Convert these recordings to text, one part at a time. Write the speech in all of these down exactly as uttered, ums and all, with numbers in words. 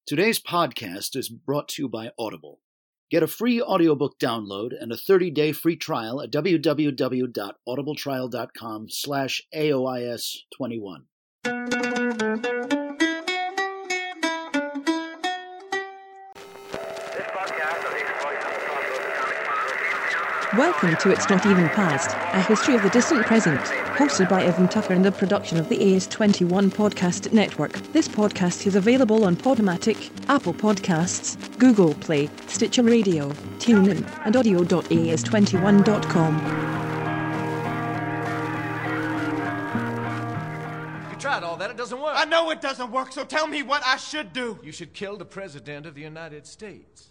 Today's podcast is brought to you by Audible. Get a free audiobook download and a thirty-day free trial at www.audibletrial.com slash AOIS21. Welcome to It's Not Even Past, a history of the distant present, hosted by Evan Tucker and a production of the A S twenty-one Podcast Network. This podcast is available on Podomatic, Apple Podcasts, Google Play, Stitcher Radio, TuneIn, and audio dot A S twenty-one dot com. You tried all that, it doesn't work. I know it doesn't work, so tell me what I should do. You should kill the President of the United States.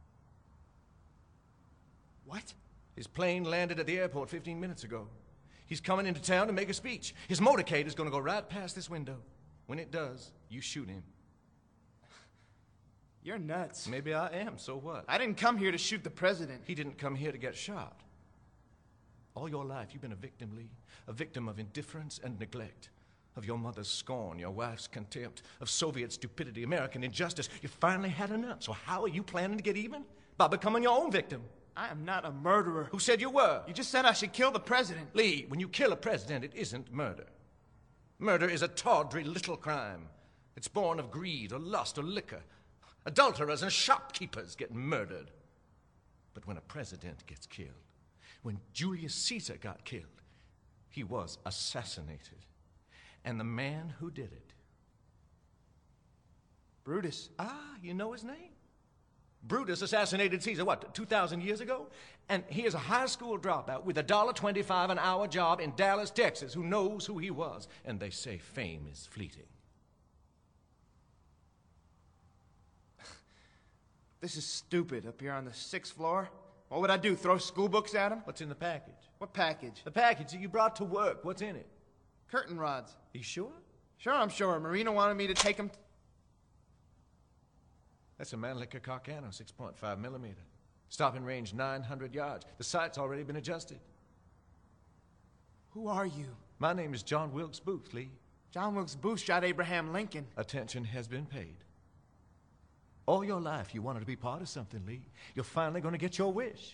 What? His plane landed at the airport fifteen minutes ago. He's coming into town to make a speech. His motorcade is going to go right past this window. When it does, you shoot him. You're nuts. Maybe I am, so what? I didn't come here to shoot the president. He didn't come here to get shot. All your life, you've been a victim, Lee. A victim of indifference and neglect. Of your mother's scorn, your wife's contempt, of Soviet stupidity, American injustice. You finally had enough. So how are you planning to get even? By becoming your own victim. I am not a murderer. Who said you were? You just said I should kill the president. Lee, when you kill a president, it isn't murder. Murder is a tawdry little crime. It's born of greed or lust or liquor. Adulterers and shopkeepers get murdered. But when a president gets killed, when Julius Caesar got killed, he was assassinated. And the man who did it... Brutus. Ah, you know his name? Brutus assassinated Caesar, what, two thousand years ago? And he is a high school dropout with a one dollar twenty-five an hour job in Dallas, Texas, who knows who he was. And they say fame is fleeting. This is stupid up here on the sixth floor. What would I do, throw school books at him? What's in the package? What package? The package that you brought to work. What's in it? Curtain rods. You sure? Sure, I'm sure. Marina wanted me to take them... That's a Mannlicher Carcano, six point five millimeter. Stopping range nine hundred yards. The sight's already been adjusted. Who are you? My name is John Wilkes Booth, Lee. John Wilkes Booth shot Abraham Lincoln. Attention has been paid. All your life you wanted to be part of something, Lee. You're finally going to get your wish.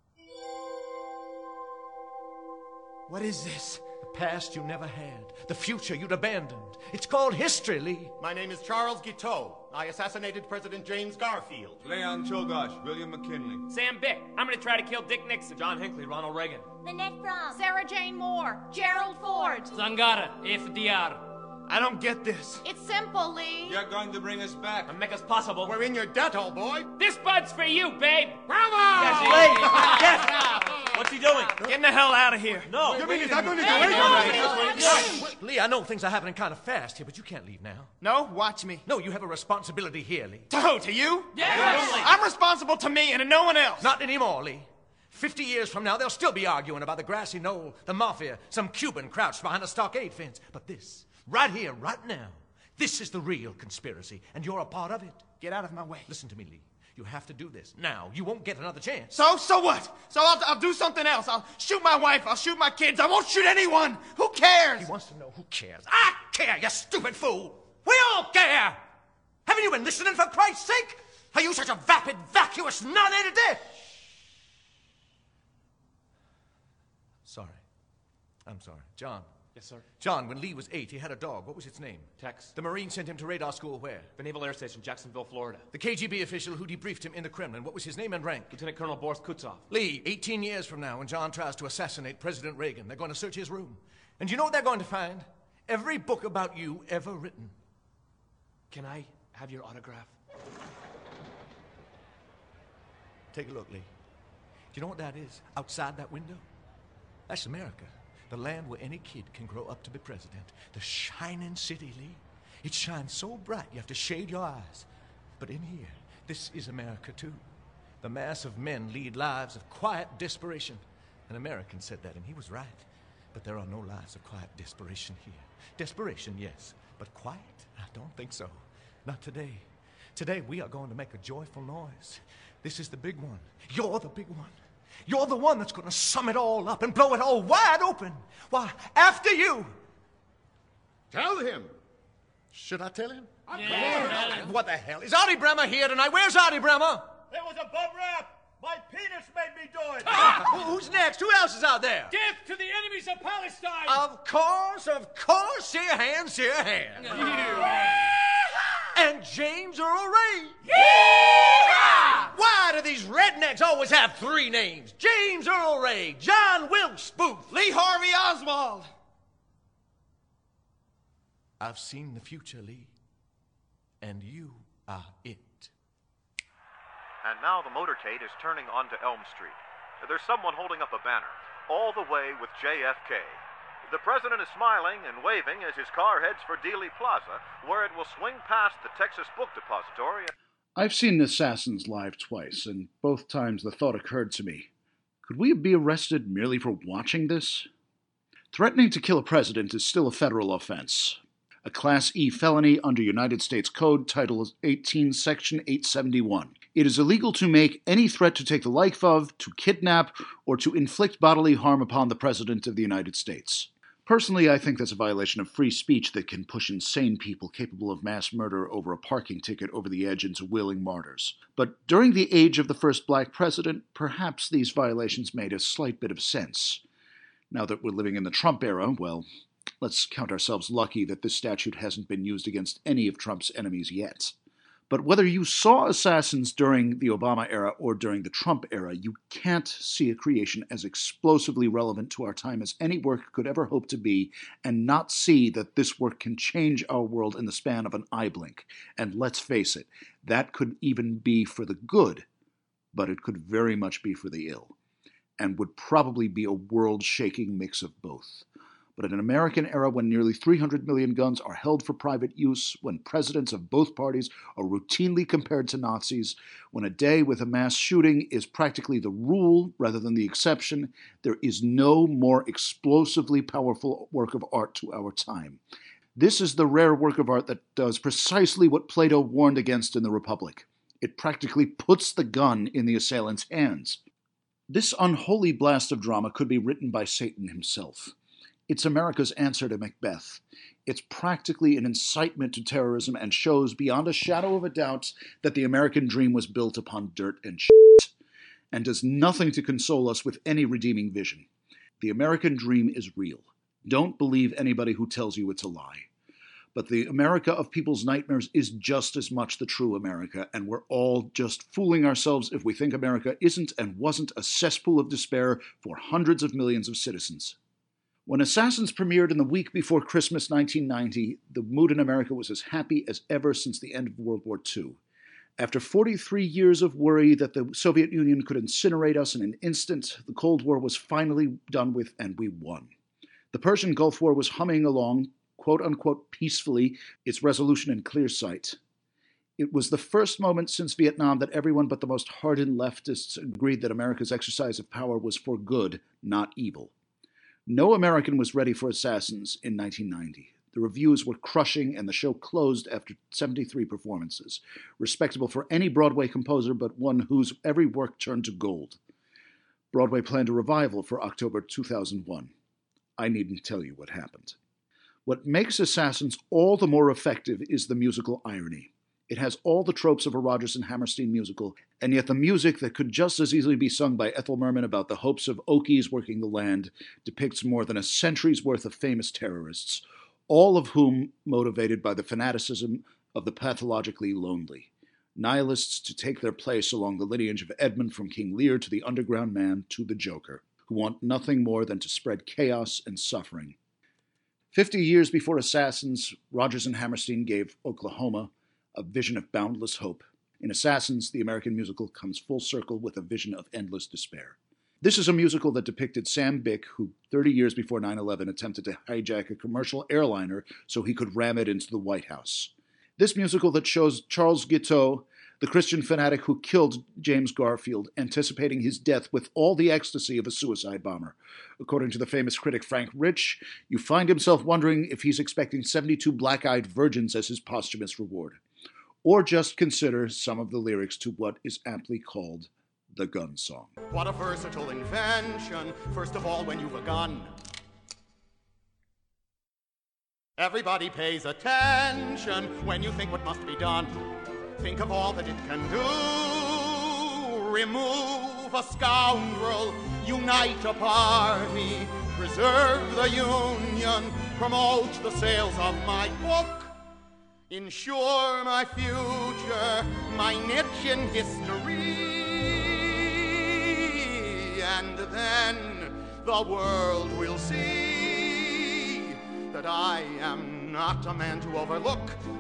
What is this? The past you never had. The future you'd abandoned. It's called history, Lee. My name is Charles Guiteau. I assassinated President James Garfield. Leon Czolgosz, William McKinley. Sam Bick. I'm gonna try to kill Dick Nixon. John Hinckley, Ronald Reagan. Lynette Fromm. Sarah Jane Moore. Gerald Ford. Zangara, F D R. I don't get this. It's simple, Lee. You're going to bring us back. And make us possible. We're in your debt, old boy. This bud's for you, babe. Bravo! Yes, Lee! Yes! What's he doing? Getting the hell out of here. No. You mean he's not going to do Hey, anything? Lee, I know things are happening kind of fast here, but you can't leave now. No, watch me. No, you have a responsibility here, Lee. To who? To you? Yes. I'm responsible to me and to no one else. Not anymore, Lee. Fifty years from now, they'll still be arguing about the grassy knoll, the mafia, some Cuban crouched behind a stockade fence. But this, right here, right now, this is the real conspiracy, and you're a part of it. Get out of my way. Listen to me, Lee. You have to do this now. You won't get another chance. So? So what? So I'll, I'll do something else. I'll shoot my wife. I'll shoot my kids. I won't shoot anyone. Who cares? He wants to know who cares. I care, you stupid fool. We all care. Haven't you been listening, for Christ's sake? Are you such a vapid, vacuous non-entity? Sorry. I'm sorry. John. Yes, sir. John, when Lee was eight, he had a dog. What was its name? Tex. The Marine sent him to radar school where? The Naval Air Station, Jacksonville, Florida. The K G B official who debriefed him in the Kremlin. What was his name and rank? Lieutenant Colonel Boris Kutsov. Lee, eighteen years from now, when John tries to assassinate President Reagan, they're going to search his room. And you know what they're going to find? Every book about you ever written. Can I have your autograph? Take a look, Lee. Do you know what that is? Outside that window? That's America. The land where any kid can grow up to be president. The shining city, Lee. It shines so bright you have to shade your eyes. But in here, this is America too. The mass of men lead lives of quiet desperation. An American said that, and he was right. But there are no lives of quiet desperation here. Desperation, yes, but quiet? I don't think so. Not today. Today we are going to make a joyful noise. This is the big one. You're the big one. You're the one that's going to sum it all up and blow it all wide open. Why, after you. Tell him. Should I tell him? Yeah. What the hell? Is Artie Bremer here tonight? Where's Artie Bremer? It was a bum rap. My penis made me do it. Who- Who's next? Who else is out there? Death to the enemies of Palestine! Of course, of course. See a hand, see a hand. And James Earl Ray. Why do these rednecks always have three names? James Earl Ray, John Wilkes Booth, Lee Harvey Oswald. I've seen the future, Lee, and you are it. And now the motorcade is turning onto Elm Street. There's someone holding up a banner, all the way with J F K. The president is smiling and waving as his car heads for Dealey Plaza, where it will swing past the Texas Book Depository. I've seen Assassins live twice, and both times the thought occurred to me, could we be arrested merely for watching this? Threatening to kill a president is still a federal offense. A Class E felony under United States Code, Title eighteen, Section eight seventy-one. It is illegal to make any threat to take the life of, to kidnap, or to inflict bodily harm upon the President of the United States. Personally, I think that's a violation of free speech that can push insane people capable of mass murder over a parking ticket over the edge into willing martyrs. But during the age of the first black president, perhaps these violations made a slight bit of sense. Now that we're living in the Trump era, well, let's count ourselves lucky that this statute hasn't been used against any of Trump's enemies yet. But whether you saw Assassins during the Obama era or during the Trump era, you can't see a creation as explosively relevant to our time as any work could ever hope to be, and not see that this work can change our world in the span of an eye blink. And let's face it, that could even be for the good, but it could very much be for the ill, and would probably be a world-shaking mix of both. But in an American era when nearly three hundred million guns are held for private use, when presidents of both parties are routinely compared to Nazis, when a day with a mass shooting is practically the rule rather than the exception, there is no more explosively powerful work of art to our time. This is the rare work of art that does precisely what Plato warned against in the Republic. It practically puts the gun in the assailant's hands. This unholy blast of drama could be written by Satan himself. It's America's answer to Macbeth. It's practically an incitement to terrorism and shows beyond a shadow of a doubt that the American dream was built upon dirt and shit, and does nothing to console us with any redeeming vision. The American dream is real. Don't believe anybody who tells you it's a lie. But the America of people's nightmares is just as much the true America, and we're all just fooling ourselves if we think America isn't and wasn't a cesspool of despair for hundreds of millions of citizens. When Assassins premiered in the week before Christmas nineteen ninety, the mood in America was as happy as ever since the end of World War Two. After forty-three years of worry that the Soviet Union could incinerate us in an instant, the Cold War was finally done with and we won. The Persian Gulf War was humming along, quote-unquote peacefully, its resolution in clear sight. It was the first moment since Vietnam that everyone but the most hardened leftists agreed that America's exercise of power was for good, not evil. No American was ready for Assassins in nineteen ninety. The reviews were crushing, and the show closed after seventy-three performances, respectable for any Broadway composer but one whose every work turned to gold. Broadway planned a revival for October two thousand one. I needn't tell you what happened. What makes Assassins all the more effective is the musical irony. It has all the tropes of a Rodgers and Hammerstein musical, and yet the music that could just as easily be sung by Ethel Merman about the hopes of Okies working the land depicts more than a century's worth of famous terrorists, all of whom motivated by the fanaticism of the pathologically lonely. Nihilists to take their place along the lineage of Edmund from King Lear to the underground man to the Joker, who want nothing more than to spread chaos and suffering. Fifty years before Assassins, Rodgers and Hammerstein gave Oklahoma a vision of boundless hope. In Assassins, the American musical comes full circle with a vision of endless despair. This is a musical that depicted Sam Bick, who thirty years before nine eleven attempted to hijack a commercial airliner so he could ram it into the White House. This musical that shows Charles Guiteau, the Christian fanatic who killed James Garfield, anticipating his death with all the ecstasy of a suicide bomber. According to the famous critic Frank Rich, you find himself wondering if he's expecting seventy-two black-eyed virgins as his posthumous reward. Or just consider some of the lyrics to what is aptly called the gun song. What a versatile invention, first of all when you've a gun. Everybody pays attention when you think what must be done. Think of all that it can do. Remove a scoundrel, unite a party, preserve the union, promote the sales of my book, ensure my future, my niche in history, and then the world will see that I am not a man to overlook.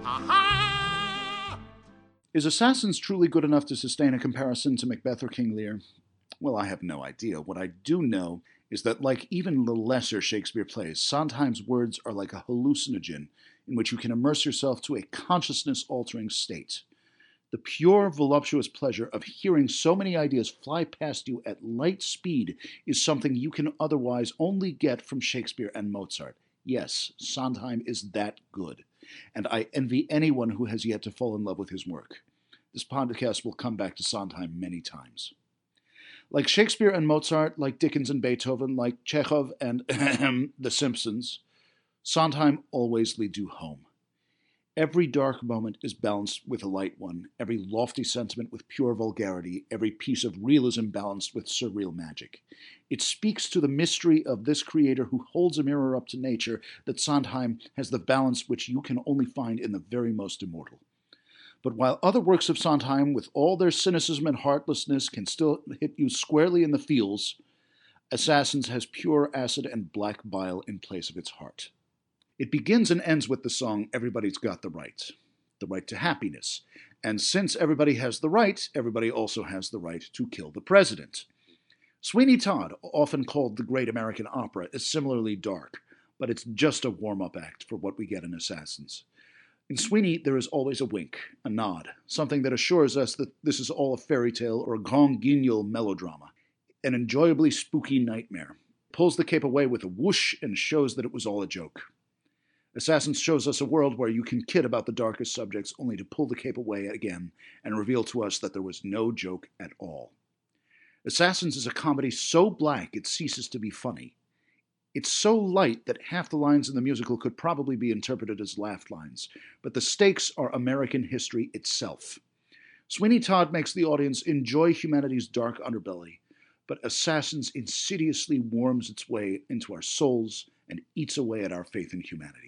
Aha! Is Assassins truly good enough to sustain a comparison to Macbeth or King Lear? Well, I have no idea. What I do know is that, like even the lesser Shakespeare plays, Sondheim's words are like a hallucinogen in which you can immerse yourself to a consciousness-altering state. The pure, voluptuous pleasure of hearing so many ideas fly past you at light speed is something you can otherwise only get from Shakespeare and Mozart. Yes, Sondheim is that good, and I envy anyone who has yet to fall in love with his work. This podcast will come back to Sondheim many times. Like Shakespeare and Mozart, like Dickens and Beethoven, like Chekhov and The Simpsons, Sondheim always leads you home. Every dark moment is balanced with a light one, every lofty sentiment with pure vulgarity, every piece of realism balanced with surreal magic. It speaks to the mystery of this creator who holds a mirror up to nature that Sondheim has the balance which you can only find in the very most immortal. But while other works of Sondheim, with all their cynicism and heartlessness, can still hit you squarely in the feels, Assassins has pure acid and black bile in place of its heart. It begins and ends with the song, Everybody's Got the Right, the right to happiness. And since everybody has the right, everybody also has the right to kill the president. Sweeney Todd, often called the Great American Opera, is similarly dark, but it's just a warm-up act for what we get in Assassins. In Sweeney, there is always a wink, a nod, something that assures us that this is all a fairy tale or a grand guignol melodrama, an enjoyably spooky nightmare. Pulls the cape away with a whoosh and shows that it was all a joke. Assassins shows us a world where you can kid about the darkest subjects only to pull the cape away again and reveal to us that there was no joke at all. Assassins is a comedy so black it ceases to be funny. It's so light that half the lines in the musical could probably be interpreted as laugh lines, but the stakes are American history itself. Sweeney Todd makes the audience enjoy humanity's dark underbelly, but Assassins insidiously warms its way into our souls and eats away at our faith in humanity.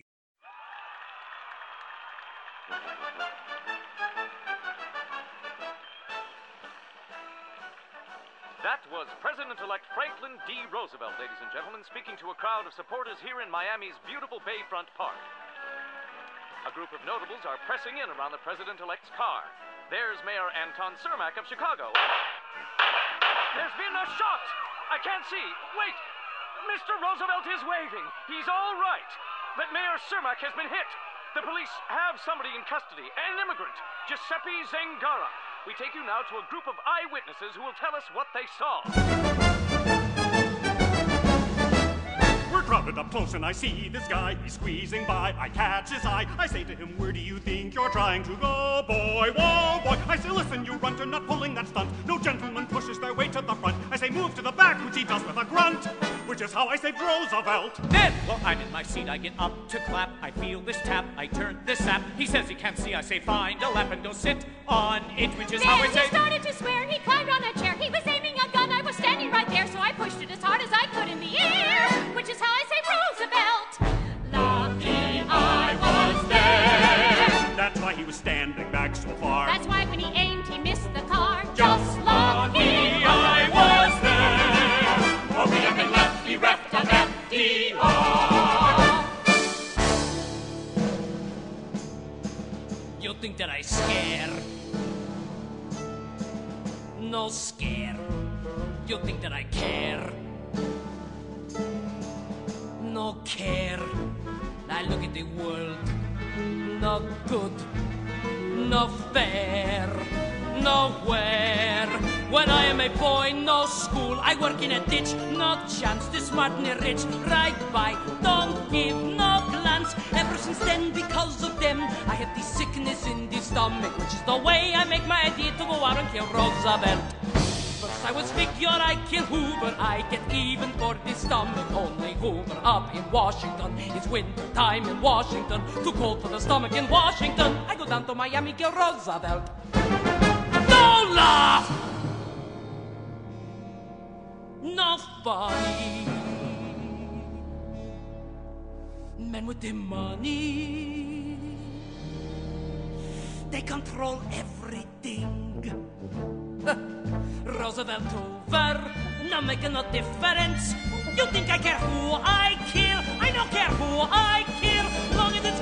That was President-elect Franklin D. Roosevelt, ladies and gentlemen, speaking to a crowd of supporters here in Miami's beautiful Bayfront Park. A group of notables are pressing in around the president-elect's car. There's Mayor Anton Cermak of Chicago. There's been a shot! I can't see. Wait! Mister Roosevelt is waving. He's all right. But Mayor Cermak has been hit. The police have somebody in custody, an immigrant, Giuseppe Zangara. We take you now to a group of eyewitnesses who will tell us what they saw. We're crowded up close and I see this guy. He's squeezing by. I catch his eye. I say to him, where do you think you're trying to go, boy? Whoa, boy. I say, listen, you runt, you're not pulling that stunt. No gentleman pushes their way to the front. I say, move to the back, which he does with a grunt, which is how I saved Roosevelt. Then, while I'm in my seat, I get up to clap. I feel this tap. I turn this sap. He says he can't see. I say, find a lap and go sit on it, which is then how I say... he started to swear. He climbed on a chair. He was aiming a gun. I was standing right there, so I pushed it as hard as I could in the air, which is how I say Roosevelt. Lucky I was there. That's why he was standing back so far. That's why when he aimed, he missed the car. Just lucky I was there. For we have been left bereft of F D R. You think that I scare? No scare. You think that I care? No care. I look at the world. No good. No fair. Nowhere. When I am a boy, no school. I work in a ditch. No chance. The smart and the rich right by. Don't give no glance. Ever since then, because of them, I have the sickness in the stomach, which is the way I make my idea to go out and kill Roosevelt. But I was figure I kill Hoover. I get even for this stomach. Only Hoover up in Washington. It's winter time in Washington. Too cold for the stomach in Washington. I go down to Miami, kill Roosevelt. No laugh! No funny. Men with the money, they control everything. Roosevelt over, not making no difference. You think I care who I kill? I don't care who I kill, long as it's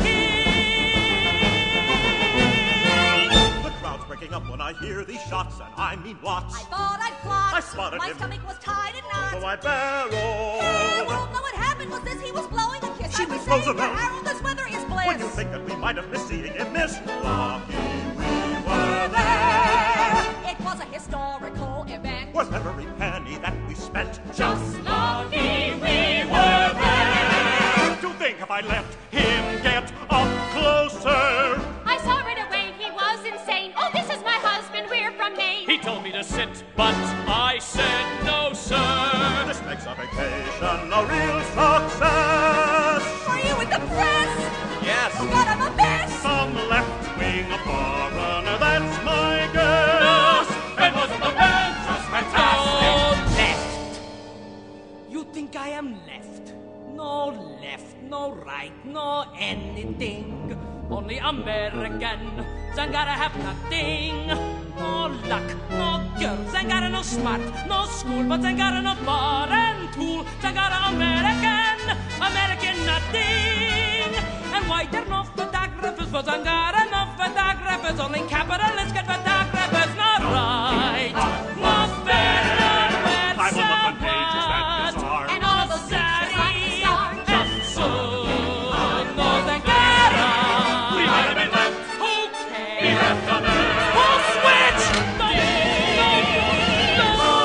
killed. The crowd's breaking up when I hear these shots, and I mean lots. I thought I'd plot. I spotted My him. stomach was tied in knots. So I barreled. Carol, no, what happened was this. He was blowing a kiss. She I was was saying, Roosevelt. Harold, this weather is bliss. When you think that we might have missed seeing him miss, lucky we Were were there. It was a historical event. Worth every penny that we spent. Just lucky we were there. To think if I let him get up closer. I saw right away he was insane. Oh, this is my husband. We're from Maine. He told me to sit, but I said no, sir. This makes a vacation a real success. Are you with the press? Yes. Oh, God, I'm a mess. Some left-wing foreigner, that's my guess. No, it wasn't the band, just fantastic. No left. You think I am left? No left, no right, no anything. Only American. Ain't gotta have nothing. No luck, no girls. Ain't gotta no smart, no school, but ain't gotta no foreign tool. Ain't gotta American, American nothing. And why there no photographers? But ain't gotta no photographers. Only capitalists get photographers. Not right, not fair, not fair. I'm on the front pages that bizarre. And all of those pictures like the star. Just so. No, thank God. We might have been left. Who cares? He left on earth. Who switch? No, no,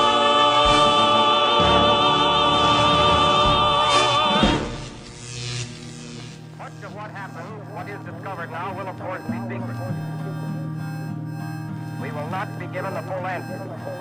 Much of what happened, what is discovered now, will of course be secret. We will not be given the full answer.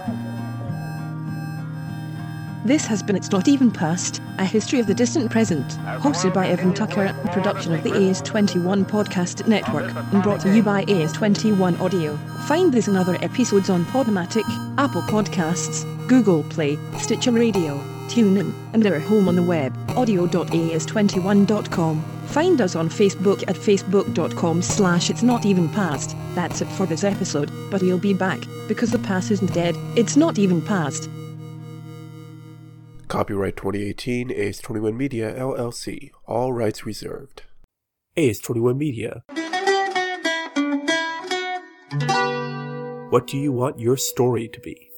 This has been It's Not Even Past, a history of the distant present, hosted by Evan Tucker, a production of the A S twenty-one Podcast Network, and brought to you by A S twenty-one Audio. Find this and other episodes on Podomatic, Apple Podcasts, Google Play, Stitcher Radio, TuneIn, and our home on the web, audio dot a s twenty-one dot com. Find us on Facebook at facebook.com slash It's Not Even Past. That's it for this episode, but we'll be back, because the past isn't dead, it's not even past. Copyright twenty eighteen, A S twenty-one Media, L L C. All rights reserved. A S twenty-one Media. What do you want your story to be?